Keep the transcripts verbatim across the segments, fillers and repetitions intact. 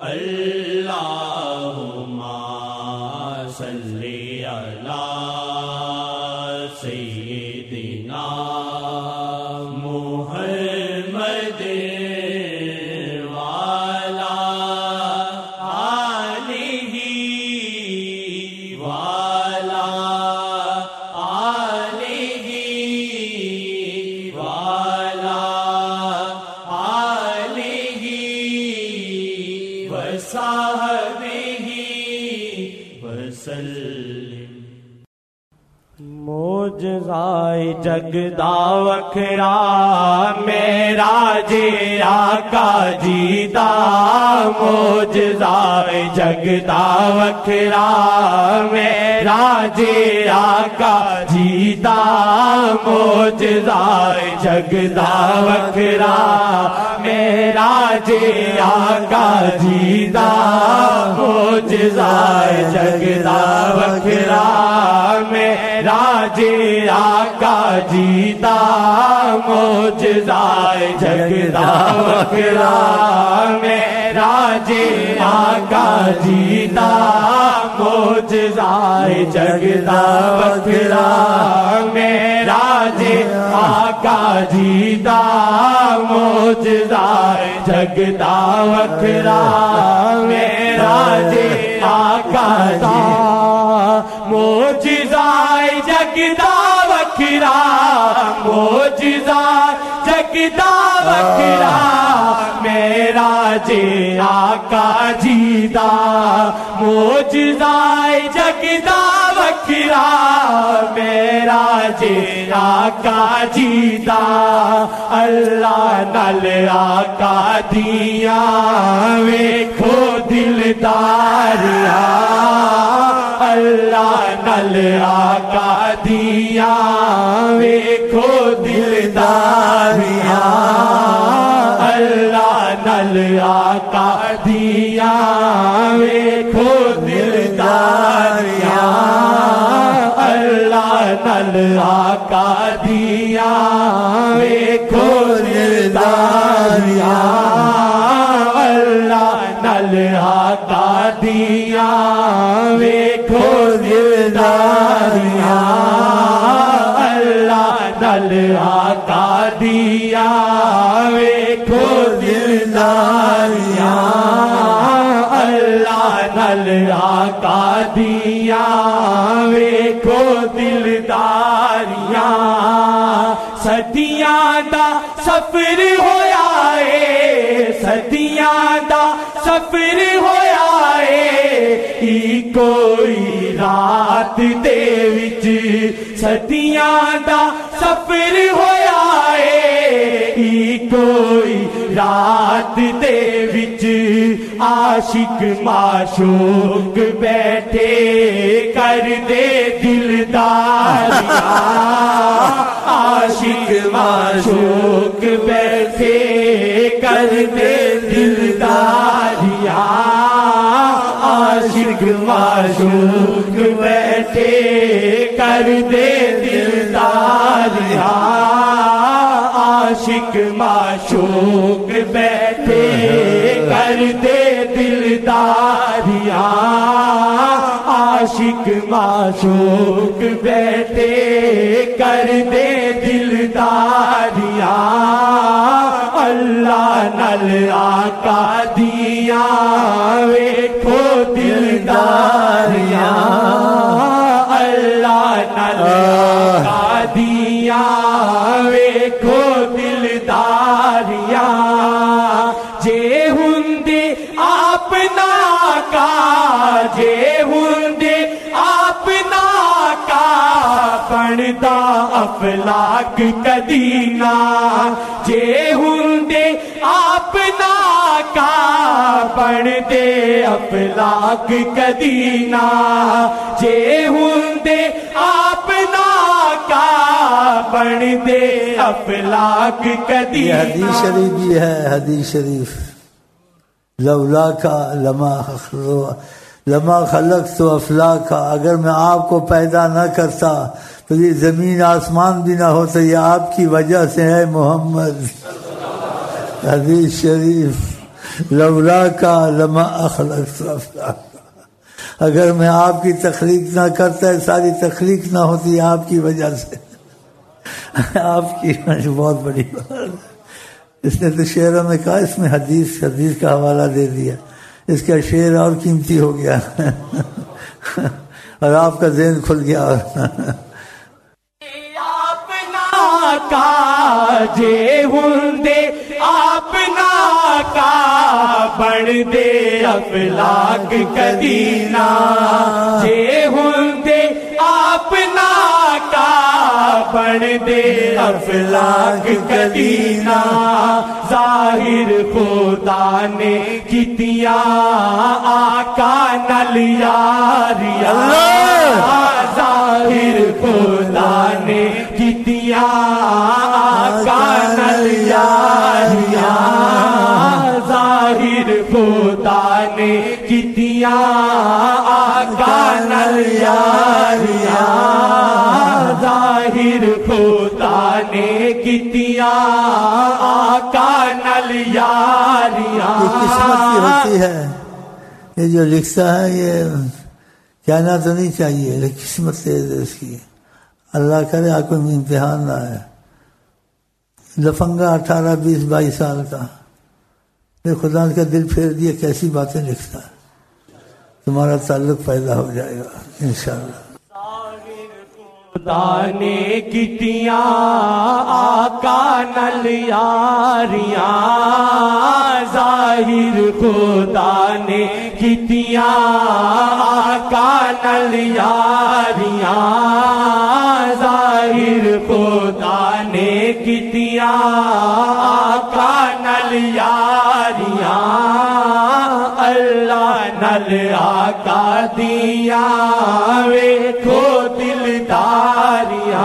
اللہم صلی علی سیدنا محمد وعلی آلہ وعلی آلہ وعلی آلہ وصحبہ وسلم۔ معجزۂ جگدا وکھرا معراج آقا جی دا، معجزۂ جگدا وکھرا معراج آقا جی دا، معجزۂ جگدا وکھرا معراج آقا جی دا، معجزۂ جگدا وکھرا معراج آقا جی دا، معجزۂ جگدا وکھرا معراج آقا جی دا، معجزۂ جگدا وکھرا معراج آقا جی دا، معجزۂ جگدا وکھرا معراج آقا جی، معجزۂ جگدا وکھرا معجزۂ جگدا وکھرا معراج آقا جی دا، معجزۂ جگدا وکھرا معراج آقا جی دا، اللہ نال آقا دیاں ویکھو دلداریاں، اللہ نال آقا دیاں ویکھو دلداریاں، اللہ نال آقا دیاں ویکھو دلداریاں، اللہ نال آقا دیاں ویکھو دلداریاں، اللہ نال آقا دیاں ویکھو دلداریاں، اللہ نال آقا دیاں ویکھو دلداریاں، اللہ نال آقا دیاں ویکھو دلداریاں، صدیاں دا سفر ہویا اے، صدیاں دا سفر ہویا اے، ای کوئی رات دے وچ صدیاں دا سفر ہویا اے، ای کوئی رات دے وچ عاشق معشوق بیٹھے کر دے دلداریاں، عاشق معشوق بیٹھے کر دے دلداریاں، عاشق معشوق بیٹھے کر دے دلداریاں، عاشق معشوق بیٹھے کر دے دلداریاں، عاشق معشوق بیٹھے کر دے دلداریاں، اللہ نال آقا دیاں ویکھو دلداریاں، اللہ نال آقا دیاں ویکھو دلداریاں، جے ہوندے آپ نا کا، جے ہوندے آپ نا کا بندا افلاک کدی نہ، جے ہوندے آپ نا کا بندے افلاک کدی نہ، جے ہوندے آپ نا کا بندے افلاک کدی نہ۔ یہ حدیث شریف بھی ہے، حدیث شریف، لولا کا لما لما خلق تو افلاک کا، اگر میں آپ کو پیدا نہ کرتا تو یہ زمین آسمان بھی نہ ہوتا، یہ آپ کی وجہ سے ہے محمد۔ حدیث شریف لولا کا لما اخلقت افلاک، اگر میں آپ کی تخلیق نہ کرتا، ساری تخلیق نہ ہوتی آپ کی وجہ سے. آپ کی بہت بڑی بات. اس نے تو شعروں میں کہا، اس میں حدیث حدیث کا حوالہ دے دیا، اس کا شعر اور قیمتی ہو گیا اور آپ کا ذہن کھل گیا. کا جے ہندے اپنا کا بن دے افلاک کدینا، جے ہندے اپنا کا بن دے افلاک کدینا. ظاہر خدا نے کیتیاں آقا نال یاریاں، ظاہر خدا نے کیتیاں آقا نال یاریاں، ظاہر خدا نے کیتیاں آقا نال یاریاں، ظاہر خدا نے کیتیاں آقا نال یاریاں. یہ قسمت کی ہوتی ہے، یہ جو لکھتا ہے یہ کہنا تو نہیں چاہیے، لیکن قسمت تیز ہے اس کی. اللہ کرے آپ کو امتحان نہ ہے. لفنگا اٹھارہ بیس بائیس سال کا، پھر خدا کا دل پھیر دیا، کیسی باتیں لکھتا ہے. تمہارا تعلق پیدا ہو جائے گا انشاءاللہ. خدا نے کیتیاں آقا نال یاریاں، ظاہر خدا نے کیتیاں آقا نال یاریاں، ظاہر خدا نے کیتیاں آقا نال یاریاں. اللہ نال آقا دیاں ویکھو دلداریاں،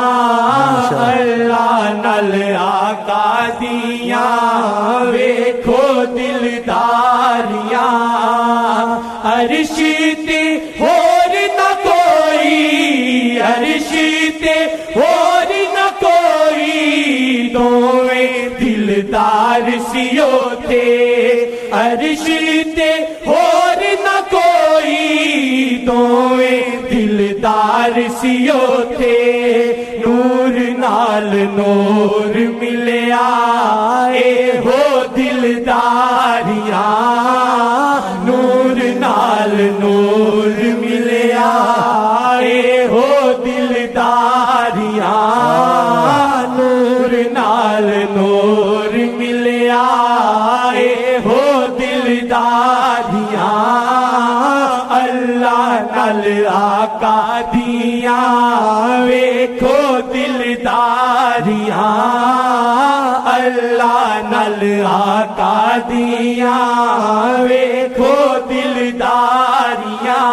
اللہ نال آقا دیاں ویکھو دلداریاں. عرش تے ہور نہ کوئی، عرش تے ہور نہ کوئی، دوویں دلدار سیو تھے. عرش تے ہور نہ کوئی، دوویں دلدار سیو تھے. نور نال نور ملیا اے ہو دلداریاں، نور نال نور ملیا اے ہو دلداریاں، نور نال نور ملیا اے ہو دلداریاں. اللہ نال آقا دیاں ویکھو دلداریاں، اللہ نال آقا دیاں ویکھو دلداریاں.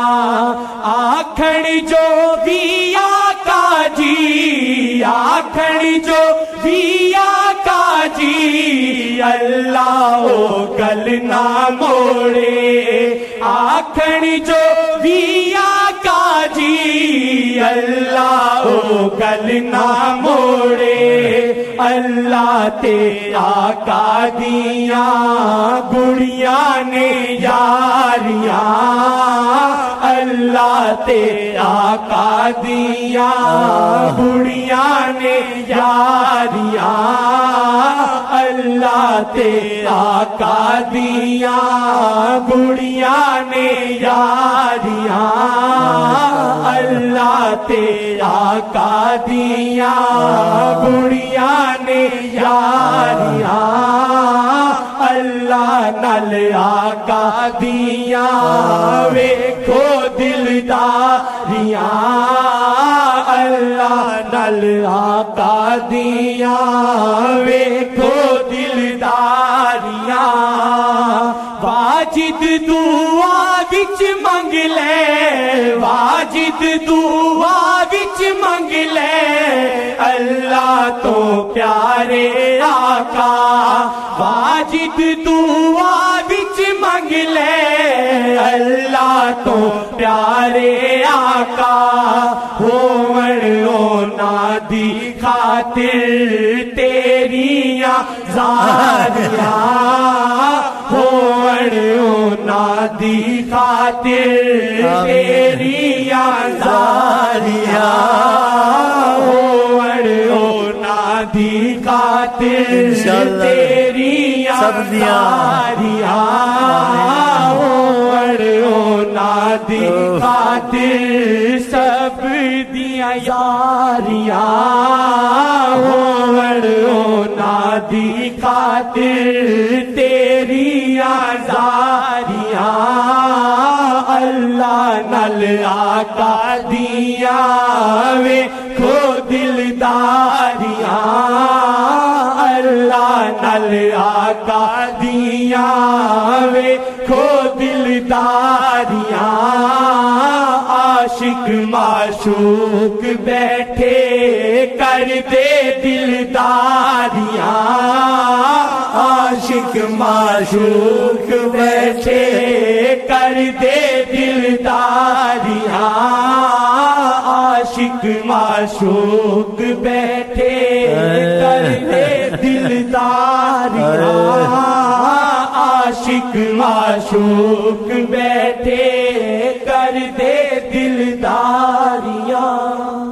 آکھن جو بھی آقا جی، آکھن جو بھی آقا جی، اللہ او گل نہ موڑے. آکھن جو بھی آقا جی، اللہ او گل نہ موڑے. اللہ تے آقا دیاں گڑیاں نے یاریاں، اللہ تے آقا دیاں گڑیاں نے یاریاں، اللہ تے آقا دیاں گڑیاں نے یاریاں، اللہ تے آقا دیاں گڑیاں نے یاریاں. اللہ نال آقا دیاں ویکھو دلداریاں، اللہ نال آقا دیاں ویکھو دلداریاں. واجد دعا وچ منگ لے، واجد دعا وچ منگ لے، اللہ تو پیارے آقا. واجد دعا وچ منگ لے، اللہ تو پیارے آقا. ہون اونا دی خاطر تیریاں زاریاں، نادی خاطر تیری آزاریاں ہو نادی خاطر تیری آزاریاں ہو نادی خاطر سب دیا یاریاں ہو نادی خاطر تیری آزاریاں اللہ نل آقا دیا ویکھو دلداریاں اللہ نل آقا دیا ویکھو دلداریاں عاشق معشوق بیٹھے کر دے دلداریاں عاشق معشوق بیٹھے کر دے دلداریاں عاشق معشوق بیٹھے کر دے دلداریاں عاشق معشوق بیٹھے کر دے دلداریاں